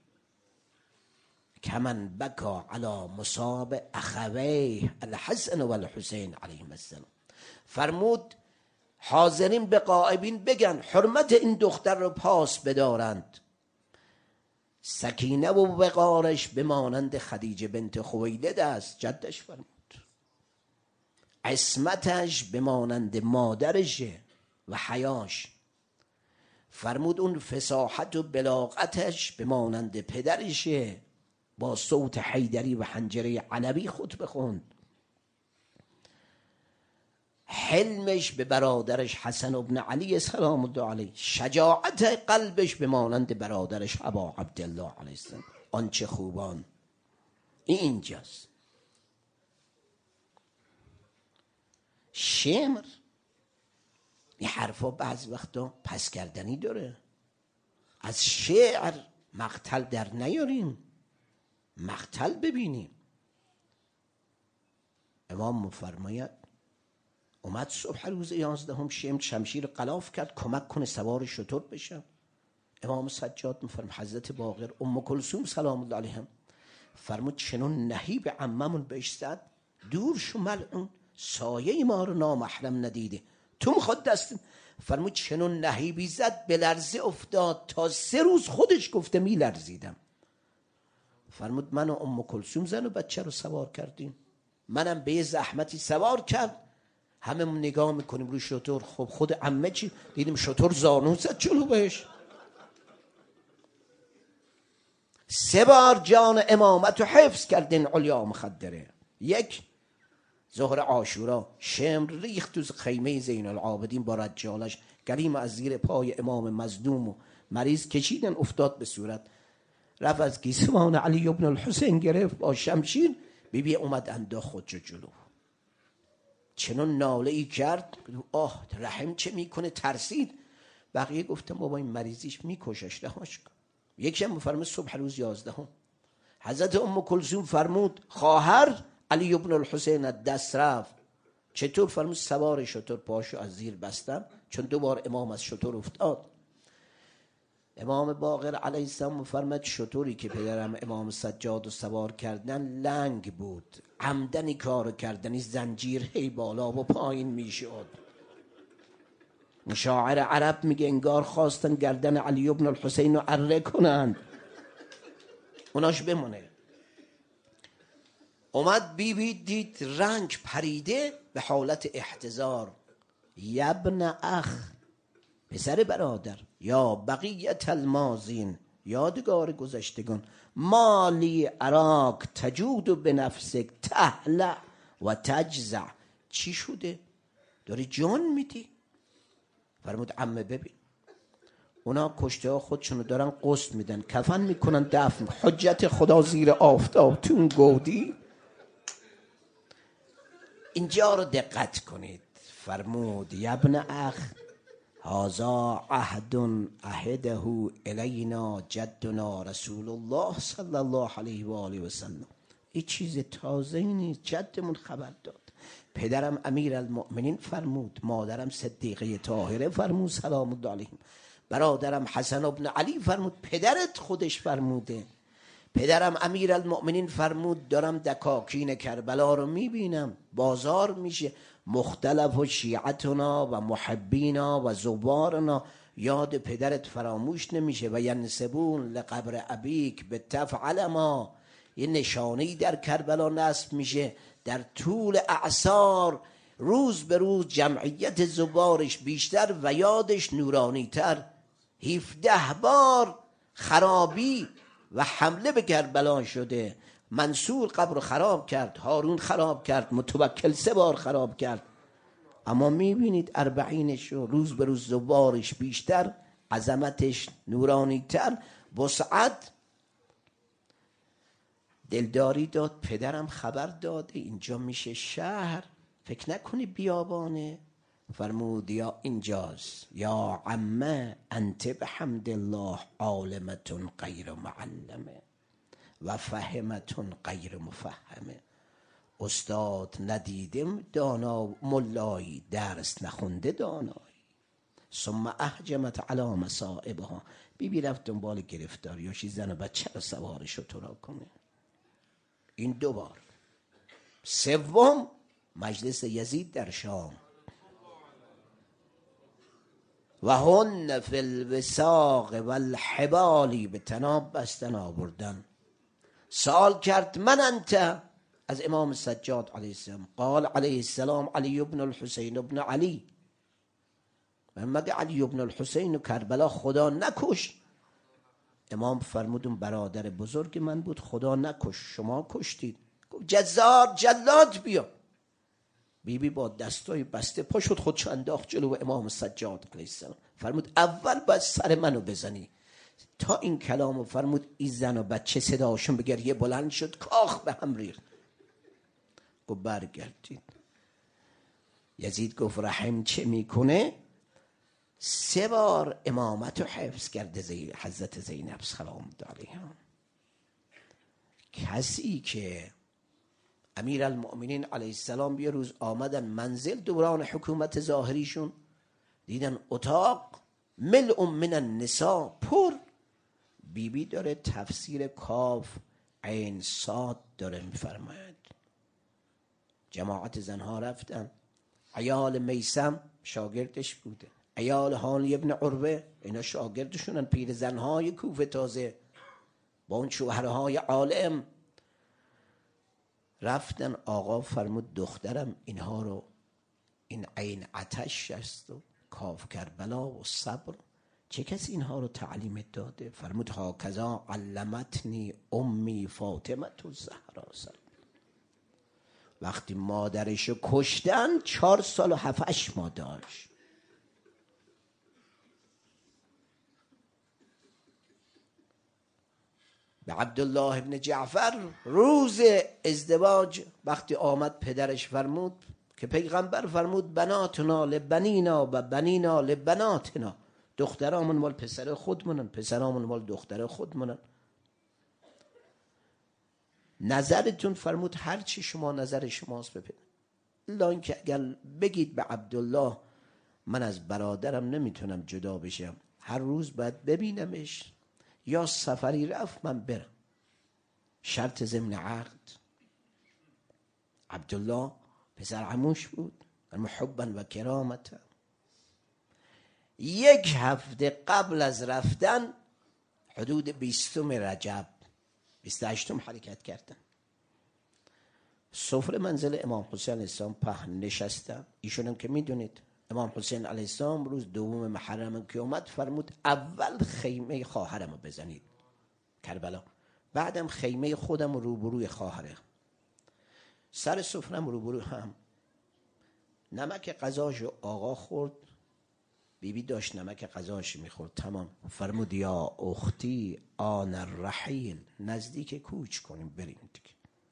کمن بکا علی مصاب اخویه الحسن و الحسین علیهم السلام. فرمود حاضرین به غایبین بگن حرمت این دختر رو پاس بدارند. سکینه و وقارش بمانند خدیجه بنت خویلد است، جدش. فرمود عصمتش بمانند مادرشه و حیاش. فرمود اون فصاحت و بلاغتش بمانند پدرشه، با صوت حیدری و حنجره علوی خطبه خوند. حلمش به برادرش حسن ابن علی سلام الله علیه. شجاعت قلبش بمانند برادرش ابا عبدالله علیه السلام. آنچه خوبان. این اینجاست. شمر این حرفا بعض وقتا پس کردنی داره. از شعر مقتل در نیاریم، مقتل ببینیم. امام مفرماید اومد صبح روز یازدهم شمر شمشیر غلاف کرد کمک کنه سوار شتر بشن. امام سجاد میفرم حضرت باقر ام کلثوم سلام الله علیهم فرمود چنون نهیب عممون بهش زد دور شو ملعون، سایه ما رو نامحرم ندیده، تو میخواد دست. فرمود چنون نهیبی زد به لرزه افتاد تا سه روز خودش گفته میلرزیدم. فرمود من و ام کلثوم زن و بچه رو سوار کردیم، منم به یه زحمتی سوار کرد، همه نگاه میکنیم روی شتر. خب خود عمه چی؟ دیدیم شتر زانو زد جلو بهش. سه بار جان امامت رو حفظ کردین علیا مخدره. یک ظهر عاشورا شمر ریخت تو خیمه زین العابدین با رجالش، گریم از زیر پای امام مظلوم و مریض کشیدن افتاد به صورت. رفت از گیسوان علی ابن الحسین گرفت با شمشیر، بی بی اومد انداخت خودشو جلو. چنون ناله ای کرد آه رحم چه میکنه، ترسید. بقیه گفتم بابا این مریضیش میکشش رهاش کن. یکشم میفرمه صبح روز یازدهم حضرت ام کلثوم فرمود خواهر علی ابن الحسین دست رفت. چطور؟ فرمود سوار شتر پاشو از زیر بستم چون دوبار امام از شتر افتاد. امام باقر علیه السلام فرمود شتری که پدرم امام سجاد و سوار کردن لنگ بود، عمدنی کارو کردنی زنجیر هی بالا و پایین میشد. شاعر عرب میگه انگار خواستن گردن علی ابن الحسین رو اره کنن اوناش بمونه. اومد بی بی دید رنگ پریده به حالت احتضار. یبن اخ پسر برادر، یا بقیت الماضین یادگار گذشتگان، مالی اراک تجود به نفسک تهلع و تجزع. چی شده؟ داری جان میدی؟ فرمود عمه ببین اونا کشته ها خودشونو دارن غسل میدن کفن میکنن دفن، حجت خدا زیر آفتاب تو اون گودی. اینجا رو دقت کنید. فرمود یبن اخ هذا عهد عهده الینا جدنا رسول الله صلی الله علیه و آله و سلم. این چیز تازه نیست، جدمون خبر داد. پدرم امیر المؤمنین فرمود، مادرم صدیقه طاهره فرمود سلام الله علیهم، برادرم حسن ابن علی فرمود، پدرت خودش فرموده. پدرم امیر المؤمنین فرمود دارم دکاکین کربلا رو میبینم، بازار میشه، مختلف و شیعتنا و محبینا و زوارنا، یاد پدرت فراموش نمیشه. و ینسبون لقبر ابیک به تفعل ما، یه نشانه‌ای در کربلا نصب میشه. در طول اعصار روز به روز جمعیت زوارش بیشتر و یادش نورانی تر. هفده بار خرابی و حمله به کربلا شده. منصور قبر خراب کرد، هارون خراب کرد، متوکل سه بار خراب کرد. اما میبینید اربعینش روز به روز زوارش بیشتر، عظمتش نورانی تر، وسعت. دلداری داد، پدرم خبر داده اینجا میشه شهر، فکر نکنی بیابانه. فرمود یا اینجاست، یا عمه انت بحمد الله عالمتون غیر معلمه و فهمتون غیر مفهمه. استاد ندیدم دانا ملایی درس نخونده دانایی. ثم احجمت علی مصائبها. بی بی رفت دنبال گرفتاریاشی زن و بچه رو سوارش رو تو را کنه. این دو بار. سوم مجلس یزید در شام و هن فی الوثاق و الحبالی به تناب بستن آوردن. سوال کرد من انت از امام سجاد علیه السلام. قال علیه السلام علی ابن الحسین ابن علی. من مگه علی ابن الحسین و کربلا خدا نکش؟ امام فرمودون برادر بزرگ من بود، خدا نکش، شما کشتید. گفت جزار جلاد بیا. بی بی با دستای بسته پا شد، خودش انداخت جلو امام سجاد علیه السلام. فرمود اول باید سر منو بزنی. تا این کلامو فرمود این زن و بچه صداشون به گریه بلند شد، کاخ به هم ریخت. گفت برگردید. یزید گفت رحم چه میکنه؟ سه بار امامت رو حفظ کرده زی... حضرت زینب سلام علیها. کسی که امیر المؤمنین علیه السلام یه روز آمدن منزل دوران حکومت ظاهریشون، دیدن اتاق ملء من النساء پر. بی بی داره تفسیر کاف عین صاد داره میفرماید. جماعت زنها رفتن. عیال میسم شاگردش بوده، عیال هانی ابن عروه اینا شاگردشونن، پیر زنهای کوفه تازه با اون شوهرهای عالم رفتن. آقا فرمود دخترم اینها رو، این عین عتش است و کاف کربلا و صبر، چه کسی اینها رو تعلیم داده؟ فرمود هاکذا علمتنی امی فاطمه الزهرا. وقتی مادرشو کشتن چهار سال و هفتش ماه داشت. به عبدالله ابن جعفر روز ازدواج وقتی آمد پدرش فرمود که پیغمبر فرمود بناتنا لبنینا و بنینا لبناتنا، دخترامون مال پسر خودمونن، پسرامون مال دختر خودمونن. نظرتون فرمود هر چی شما نظر شماست بپید. الا اینکه اگر بگید به عبدالله من از برادرم نمیتونم جدا بشم، هر روز باید ببینمش، یا سفری رفت من برم، شرط ضمن عقد. عبدالله پسر عموش بود، محبا و کرامتا. یک هفته قبل از رفتن حدود بیستم رجب بیست و هشتم حرکت کردن. سفره منزل امام حسین علیه السلام پهن نشستم. ایشونم که میدونید امام حسین علیه السلام روز دوم محرم که اومد فرمود اول خیمه خواهرم رو بزنید کربلا، بعدم خیمه خودم رو روبروی خواهره. سر سفرم روبروی هم. نمک غذاش آقا خورد، بیبی داشت نمک غذاش میخورد، تمام. فرمود یا اختی آن الرحیل، نزدیک کوچ کنیم بریم دیگه.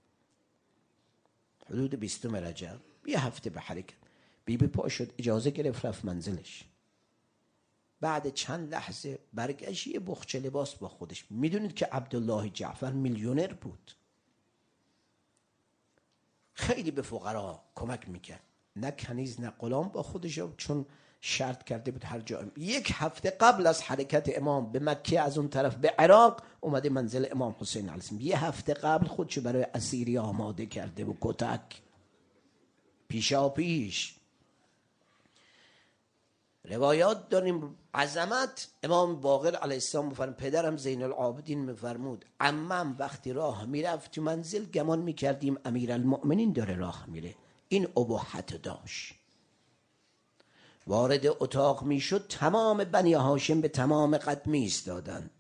حدود بیستم رجب یه هفته به حرکت. بیبی پا شد اجازه گرفت رفت منزلش. بعد چند لحظه برگشت یه بخچه لباس با خودش. میدونید که عبدالله جعفر میلیونر بود، خیلی به فقرا کمک میکرد، نه کنیز نه غلام با خودش، چون شرط کرده بود هر جا. یک هفته قبل از حرکت امام به مکه از اون طرف به عراق اومده منزل امام حسین علیه السلام. یه هفته قبل خودشو برای اسیری آماده کرده و کتک پیشا پیش. روایات داریم عظمت امام باقر علیه السلام میفرمود، پدرم زین العابدین میفرمود عمم وقتی راه میرفت تو منزل گمان میکردیم امیرالمؤمنین داره راه میره. این ابهت داشت. وارد اتاق میشد تمام بنی هاشم به تمام قد میایستادند.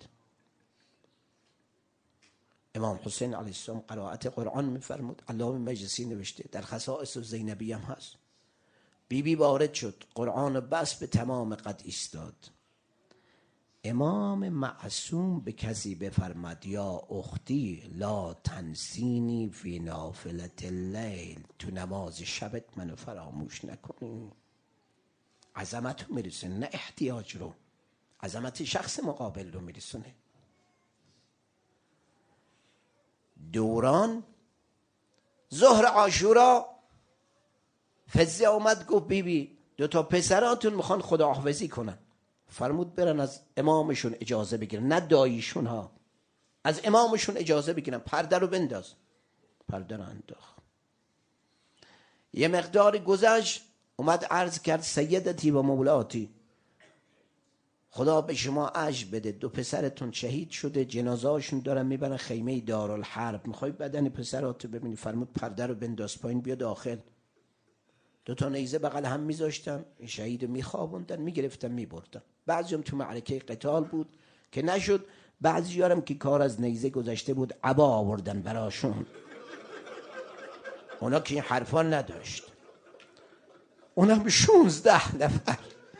امام حسین علیه السلام قرائت قرآن میفرمود. علامه مجلسی نوشته در خصائص زینبی هم هست. بی بی وارد شد، قرآن بس به تمام قد ایستاد. امام معصوم به کسی بفرماد یا اختی لا تنسینی فی نافلة اللیل، تو نماز شبت منو فراموش نکنی. عظمت رو میرسونه، نه احتیاج رو، عظمت شخص مقابل رو میرسونه. دوران ظهر عاشورا فزه اومد گفت بی بی دو تا پسراتون میخوان خداحافظی کنن، فرمود برن از امامشون اجازه بگیرن، نه داییشون ها، از امامشون اجازه بگیرن، پرده رو بنداز. پرده رو انداخت. یه مقداری گذشت، اومد عرض کرد سیدتی و مولاتی، خدا به شما اجر بده، دو پسرتون شهید شده، جنازه‌هاشون دارن میبرن خیمه دارالحرب، میخوای بدن پسراتو ببینی؟ فرمود پرده رو بنداز پایین، بیا داخل. دو تا نیزه بغل هم میذاشتن، این شهید میخوابوندن، میگرفتن میبردن. بعضیام تو معرکه قتال بود که نشد، بعضیارم که کار از نیزه گذشته بود عبا آوردن براشون، اونا که این حرفا نداشت، اونم شونزده نفر.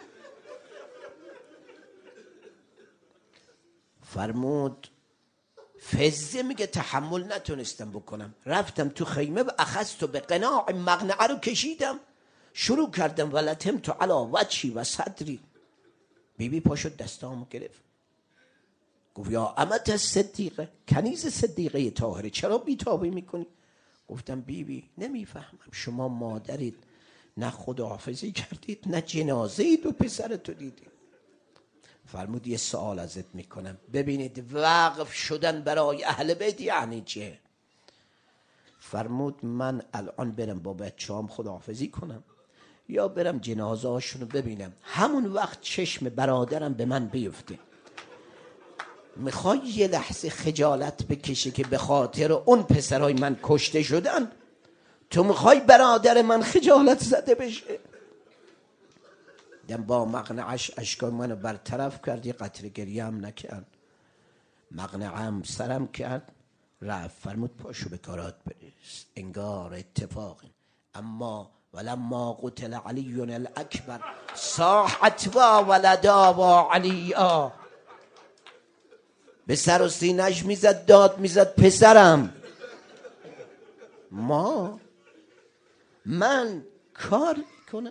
فرمود فزه میگه تحمل نتونستم بکنم، رفتم تو خیمه و اخذت به قناع مقنعه رو کشیدم، شروع کردم ولتم تو علا وجهی و صدری. بی بی پاشد دستامو گرفت، گفت یا امت صدیقه، کنیز صدیقه طاهره، چرا بیتابی میکنی؟ گفتم بی بی نمیفهمم، شما مادرید، نه خداحافظی کردید نه جنازه اید و پسرتو دیدید. فرمود یه سوال ازت میکنم، ببینید وقف شدن برای اهل بیت یعنی چه؟ فرمود من الان برم با بچه‌ام خداحافظی کنم یا برم جنازه هاشون رو ببینم، همون وقت چشم برادرم به من بیفته. میخوای یه لحظه خجالت بکشه که به خاطر اون پسرای من کشته شدن، تو میخوای برادر من خجالت زده بشه؟ دم با مقنعش اشکای منو برطرف کرد، یه قطره گریه هم نکرد، مقنعم سرم کرد رفت. فرمود پاشو به کارات برس، انگار اتفاقی. اما ولما قتل علی الاکبر صاحت و ولدا و علیا، به سر و سینش میزد داد میزد پسرم. ما من کار کنم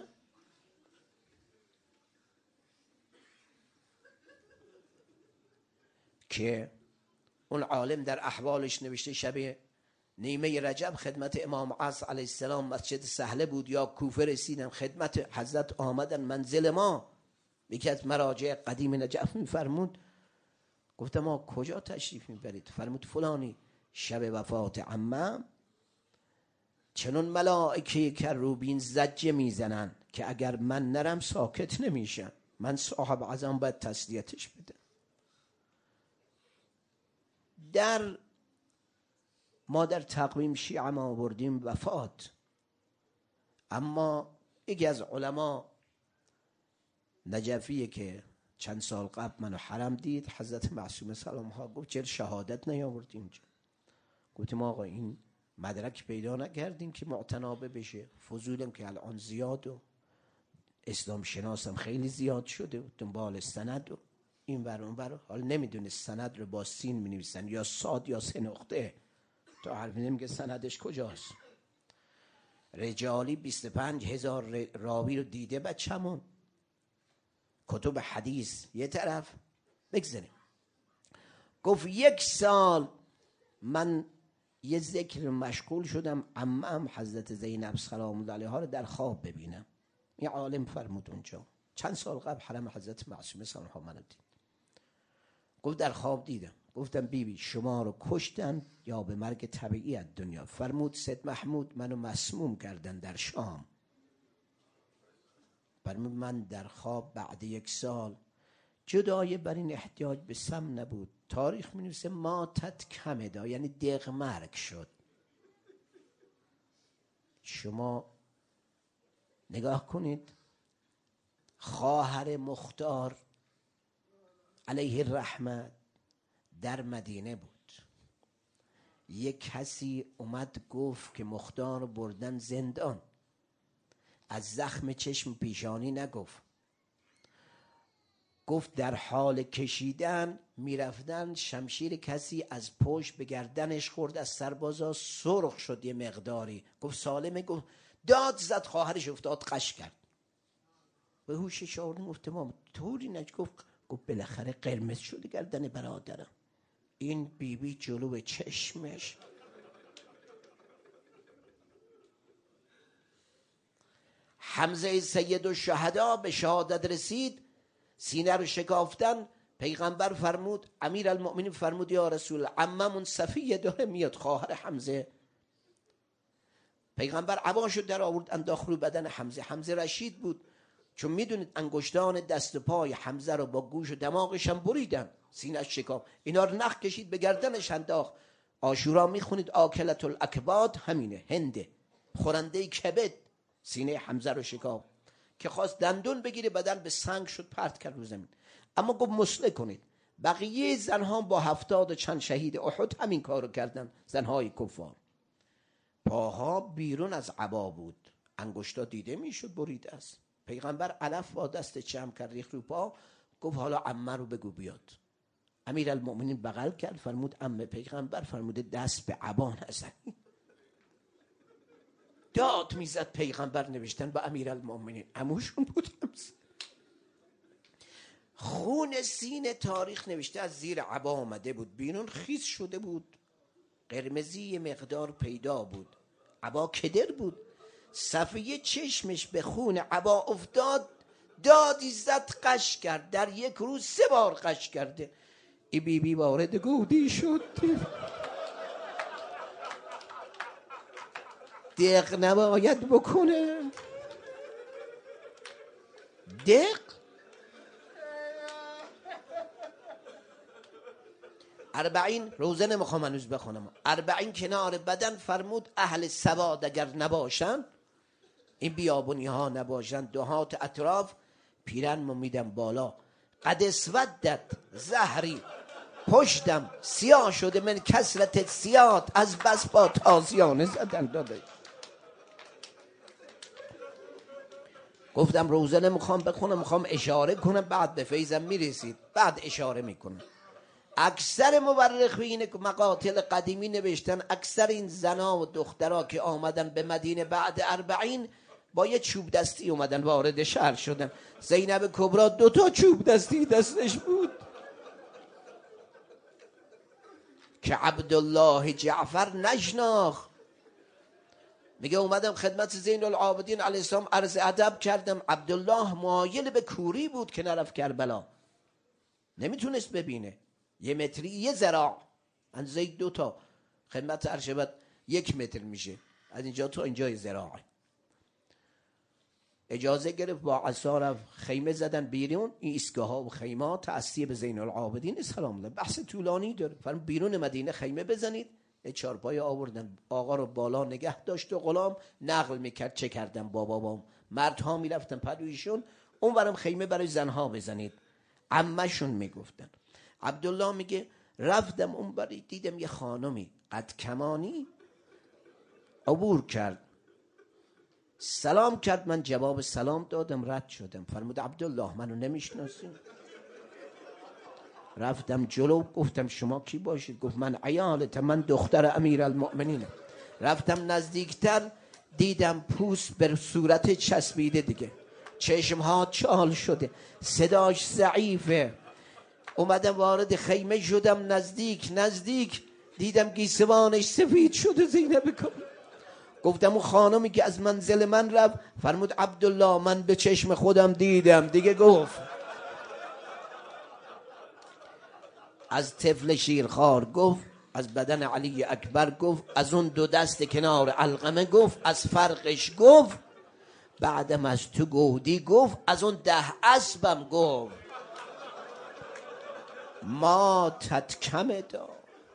که اون عالم در احوالش نوشته شب نیمه رجب خدمت امام عصر علیه السلام مسجد سهله بود یا کوفه رسیدم، خدمت حضرت آمدن منزل ما، یکی از مراجع قدیم نجف میفرمود، گفتم ما کجا تشریف میبرید؟ فرمود فلانی شب وفات عمم چنون ملائکه کروبین زجه میزنن که اگر من نرم ساکت نمیشن، من صاحب عزم باید تسلیتش بدم. در ما در تقویم شیعه ما آوردیم وفات، اما یکی از علما نجفیه که چند سال قبل منو حرم دید، حضرت معصومه سلام ها، گفت چرا شهادت نیاوردی اینجا؟ گفتیم آقا این مدرک پیدا نکردیم که معتنابه بشه، فضولم که الان زیاد و اسلام شناسم خیلی زیاد شده و دنبال سند و این ور اون ور، حالا نمیدونه سند رو با سین می نویسن یا صاد یا سه نقطه، تو حرف نمیگه سندش کجاست. رجالی بیست و پنج هزار راوی رو دیده بچمون، کتب حدیث یه طرف بگذاریم. گفت یک سال من یه ذکر مشغول شدم، عمم حضرت زینب سلام الله علیها رو در خواب ببینم. این عالم فرمود اونجا چند سال قبل حرم حضرت معصومه سلام الله منو دید، گفت در خواب دیدم. گفتم بیبی بی شما رو کشتن یا به مرگ طبیعی از دنیا؟ فرمود سید محمود منو مسموم کردن در شام. فرمود من در خواب بعد یک سال جدای بر این احتیاج به سم نبود، تاریخ می نویسه ماتت کمدا، یعنی دق مرگ شد. شما نگاه کنید، خواهر مختار علیه الرحمت در مدینه بود، یک کسی اومد گفت که مختار بردن زندان، از زخم چشم پیشانی نگفت، گفت در حال کشیدن میرفتن شمشیر کسی از پشت به گردنش خورد، از سربازا سرخ شد یه مقداری، گفت سالمه، گفت داد زد، خواهرش افتاد قش کرد، به هوشش آورد، گفت ما طوری نج، گفت گفت بالاخره قرمز شده گردن برادرم. این بیبی بی جلو چشمش حمزه سید الشهدا به شهادت رسید، سینه رو شکافتن. پیغمبر فرمود، امیر المؤمنین فرمود یا رسول، عممون صفیه داره میاد، خواهر حمزه. پیغمبر عباشو در آورد انداخت رو بدن حمزه. حمزه رشید بود، چون میدونید انگشتان دست و پای حمزه رو با گوش و دماغش هم بریدن، سینه‌اش شکاف، اینا رو نخ کشید به گردنش انداخت. عاشورا میخونید آکلت الاکباد همینه، هنده، خورنده کبد، سینه حمزه رو شکاف که خواست دندون بگیره، بدن به سنگ شد، پرت کرد رو زمین. اما گفت مسله کنید. بقیه زنها با هفتاد و چند شهید احد همین کارو کردن، زنهای کفار. پاها بیرون از عبا بود، انگشتا دیده میشد بریده است. پیغمبر علف با دست چم کرد ریخت رو پا، گفت حالا عمه رو بگو بیاد. امیر المؤمنین بغل کرد، فرمود عمه. پیغمبر فرموده دست به عبا نزنید. داد میزد پیغمبر، نوشتن با امیر المؤمنین، عموشون بود همز. خون سین تاریخ نوشته از زیر عبا آمده بود بیرون، خیس شده بود، قرمزی مقدار پیدا بود. عبا کدر بود. صفیه چشمش به خون عبا افتاد، دادی زد، قش کرد. در یک روز سه بار قش کرده. ای بی بی وارد گودی شد، دق نباید بکنه. دق اربعین روزه نمیخوام هنوز بخونم. اربعین کنار بدن فرمود اهل سواد اگر نباشن، این بیابونی ها نباشن، دهات اطراف، پیرن میدم بالا. قد اسودت زهری، پشتم سیاه شده، من کسرت سیاد، از بس با تازیانه زدن داده. گفتم روزه نمیخوام بخونم، میخوام اشاره کنم، بعد به فیضم میرسید، بعد اشاره میکنم. اکثر مورخین مقاتل قدیمی نوشتن اکثر این زنا و دخترها که آمدن به مدینه بعد اربعین با یه چوب دستی اومدن وارد شهر شدن. زینب کبرا دوتا چوب دستی دستش بود که عبدالله جعفر نشناخت. میگه اومدم خدمت زین العابدین علیه السلام عرض ادب کردم. عبدالله مایل به کوری بود که نرفت کربلا، نمیتونست ببینه. یه متری یه ذراع اندازه دو تا خدمت ارشبت یک متر میشه، از اینجا تا اینجا یه ذراعه. اجازه گرفت، با عصا رفت، خیمه زدن بیرون. این ایستگاه ها و خیمه تأسیه به زین العابدین سلام الله، بحث طولانی داره. فرم بیرون مدینه خیمه بزنید. چارپای آوردن، آقا رو بالا نگه داشت و غلام نقل میکرد چه کردن با بابام. مردها میرفتن پدویشون، اون برم خیمه برای زنها بزنید. عمهشون میگفتن. عبدالله میگه رفتم اون بری، دیدم یه خانمی قد کمانی عبور کرد، سلام کرد، من جواب سلام دادم، رد شدم. فرمود عبدالله منو نمیشناسی؟ رفتم جلو، گفتم شما کی باشید؟ گفت من عیالت، من دختر امیر المؤمنینم. رفتم نزدیکتر، دیدم پوست بر صورت چسبیده دیگه، چشمها چال شده، صداش ضعیفه. اومدم وارد خیمه شدم، نزدیک نزدیک دیدم گیسوانش سفید شده. زینب کبرا. گفتم اون خانمی که از منزل من رفت؟ فرمود عبدالله من به چشم خودم دیدم دیگه. گفت از طفل شیرخوار گفت، از بدن علی اکبر گفت، از اون دو دست کنار علقمه گفت، از فرقش گفت، بعدم از تو گودی گفت، از اون ده اسبم گفت. ما تتکمه دا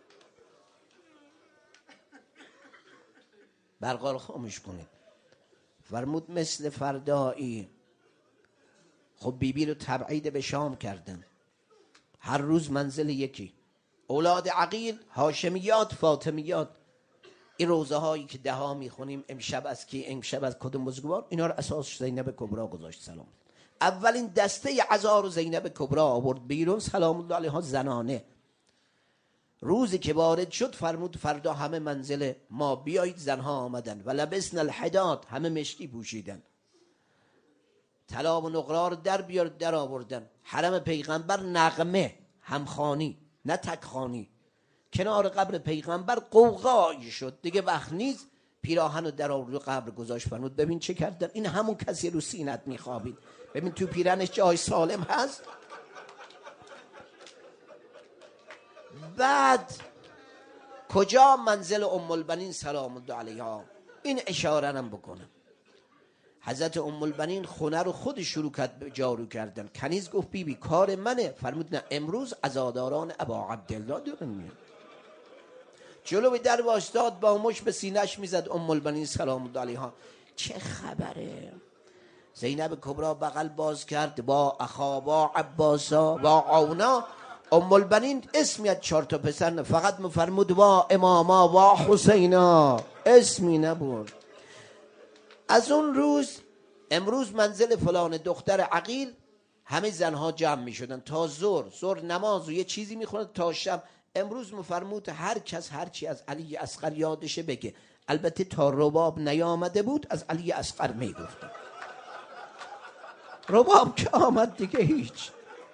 برقا رو خاموش کنید. فرمود مثل فردایی. خب بیبی رو تبعید به شام کردن، هر روز منزل یکی، اولاد عقیل، هاشمیات، فاطمیات. این روزه هایی که ده ها میخونیم امشب از کی، امشب از کدوم بزرگوار، اینا رو اساس زینب کبرا گذاشت سلام. اولین دسته عزا رو زینب کبرا آورد بیرون سلام الله علیها، زنانه. روزی که وارد شد فرمود فردا همه منزل ما بیایید. زنها آمدن و لبسن الحداد، همه مشکی پوشیدن، طلا و نقره رو در بیار، در آوردن. حرم پیغمبر نغمه، همخانی نه تکخانی. کنار قبر پیغمبر قوقایی شد دیگه، وقت نیست پیراهن رو در روی قبر گذاشت، فرمود ببین چه کردن، این همون کسی رو سینت میخوابید، ببین تو پیرنش جای سالم هست. بعد کجا منزل ام البنین سلام الله علیها، این اشاره هم بکنم. حضرت ام البنین خونه رو خود شروع کرد به جارو کردن. کنیز گفت بی بی کار منه. فرمود نه، امروز عزاداران ابا عبدالله دارن میان. جلو به در واشتاد، با مش به سینه‌اش میزد. ام البنین سلام الله علیها چه خبره؟ زینب کبرا بغل باز کرد، با اخا، با عباسا، با عونا. ام البنین اسمی از چهار تا پسر نه، فقط مفرمود با اماما، با حسینا، اسمی نبود. از اون روز امروز منزل فلان دختر عقیل، همه زنها جمع می شدن تا ظهر، ظهر نماز و یه چیزی می خوند تا شب. امروز مفرمود هر کس هر چی از علی اصغر یادشه بگه. البته تا رباب نیامده بود از علی اصغر می گفتن. رباب که آمد دیگه هیچ.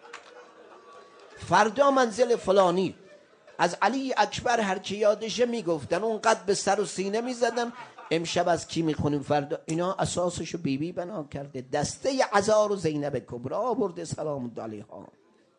فردا منزل فلانی، از علی اکبر هر کی یادشه میگفتن، اونقدر به سر و سینه میزدن. امشب از کی میخونیم فردا؟ اینا اساسشو بی بی بنا کرده، دسته عزا رو زینب کبری آورده سلام الله علیها.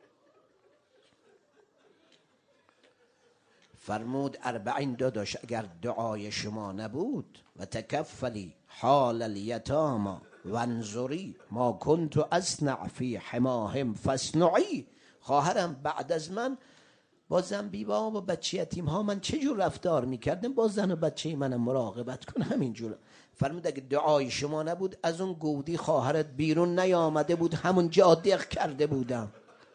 فرمود اربعین داداش اگر دعای شما نبود، و تکفلی حال الیتاما وانظری ما کنت اصنع فی حماهم فاصنعی. خواهرم بعد از من با زن بیوا و بچه یتیم ها من چه جور رفتار میکردم، با زن و بچه منم مراقبت کن همینجور. فرمود اگه دعای شما نبود از اون گودی خواهرت بیرون نیامده بود، همون جا دق کرده بودم.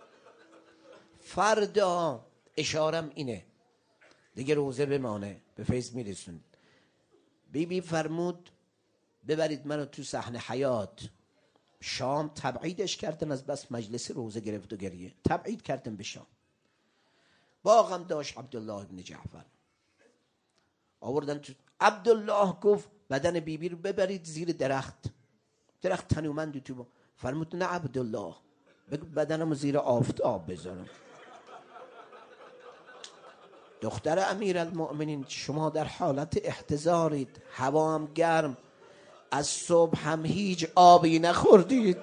فردا اشارم اینه دیگه، روزه بمانه به فیض میرسون. بی بی فرمود ببرید منو تو صحن حیات. شام تبعیدش کردن، از بس مجلس روزه گرفت و گریه، تبعید کردن به شام. باغم داشت عبدالله ابن جعفر، آوردن تو. عبدالله گفت بدن بی بی رو ببرید زیر درخت، درخت تنومند تو. فرمود نه عبدالله، بگو بدنمو زیر آفتاب بذارم. دختر امیرالمؤمنین شما در حالت احتضارید، هوا هم گرم، از صبح هم هیچ آبی نخوردید.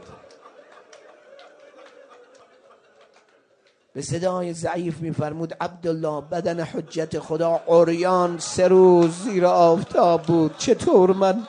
به صدای ضعیف میفرمود عبدالله بدن حجت خدا عریان سه روز زیر آفتاب بود، چطور من؟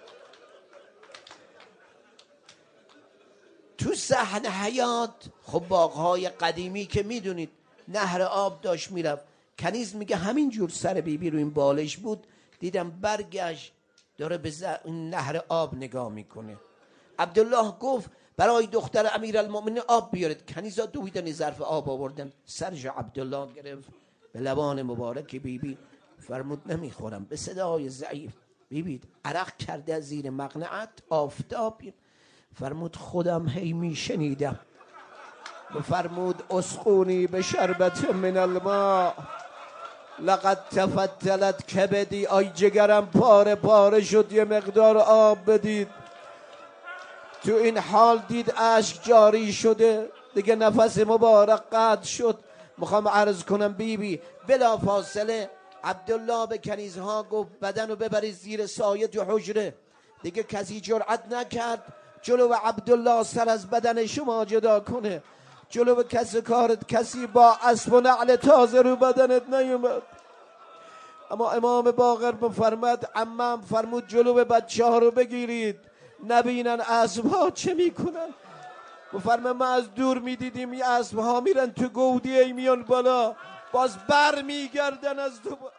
تو صحن حیات خب باغهای قدیمی که میدونید نهر آب داشت میرفت. کنیز میگه همین جور سر بیبی بی رو این بالش بود، دیدم برگشت داره به این نهر آب نگاه میکنه. عبدالله گفت برای دختر امیرالمؤمنین آب بیارید. کنیزا دویدن ظرف آب آوردن، سرش عبدالله گرفت به لبان مبارک بیبی بی. فرمود نمیخورم. به صدای ضعیف بیبی بی عرق کرده از زیر مقنعت آفتاب. فرمود خودم هی میشنیدم. فرمود اسقونی به شربت من الماء لقد تفتلت کبدی، آی جگرم پاره پاره شد، یه مقدار آب بدید. تو این حال دید اشک جاری شده، دیگه نفس مبارک قطع شد. میخوام عرض کنم بیبی بی بلا فاصله عبدالله به کنیزها گفت بدن رو ببرید زیر سایه تو حجره. دیگه کسی جرأت نکرد جلو عبدالله سر از بدن شما جدا کنه. جلو کس کارت کسی با اسب و نعل تازه رو بدنت نیومد. اما امام باقر بفرمد عمم فرمود جلو بچه ها رو بگیرید نبینن اسب ها چه میکنن. بفرمه ما از دور میدیدیم یه اسب ها میرن تو گودی ای میان بالا، باز بر میگردن از تو.